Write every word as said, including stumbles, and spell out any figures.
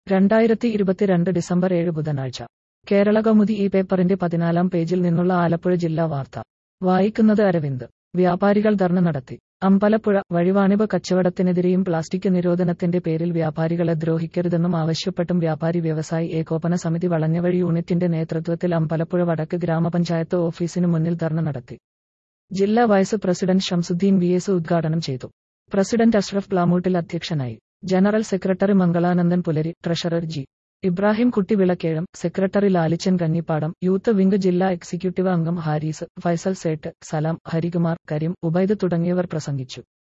രണ്ടായിരത്തി ഇരുപത്തിരണ്ട് ഡിസംബർ ഏഴ് ബുധനാഴ്ച കേരള കൗമുദി ഈ പേപ്പറിന്റെ പതിനാലാം പേജിൽ നിന്നുള്ള ആലപ്പുഴ ജില്ലാ വാർത്ത വായിക്കുന്നത് അരവിന്ദ്. വ്യാപാരികൾ ധർണ നടത്തി. അമ്പലപ്പുഴ. വഴിവാണിഭ കച്ചവടത്തിനെതിരെയും പ്ലാസ്റ്റിക് നിരോധനത്തിന്റെ പേരിൽ വ്യാപാരികളെ ദ്രോഹിക്കരുതെന്നും ആവശ്യപ്പെട്ടും വ്യാപാരി വ്യവസായി ഏകോപന സമിതി വളഞ്ഞവഴി യൂണിറ്റിന്റെ നേതൃത്വത്തിൽ അമ്പലപ്പുഴ വടക്ക് ഗ്രാമപഞ്ചായത്ത് ഓഫീസിനു മുന്നിൽ ധർണ നടത്തി. ജില്ലാ vice president Shamsuddin V S ഉദ്ഘാടനം ചെയ്തു. പ്രസിഡന്റ് അഷ്റഫ് പ്ലാമൂട്ടിൽ അധ്യക്ഷനായി. ജനറൽ സെക്രട്ടറി മംഗളാനന്ദൻ പുലരി, treasurer G Ibrahim Kutty Vilakkezham, secretary Lalichan Kannippadam, youth wing ജില്ലാ എക്സിക്യൂട്ടീവ് അംഗം ഹാരിസ്, ഫൈസൽ സേട്ട്, സലാം, ഹരികുമാർ, കരീം, ഉബൈദ് തുടങ്ങിയവർ പ്രസംഗിച്ചു.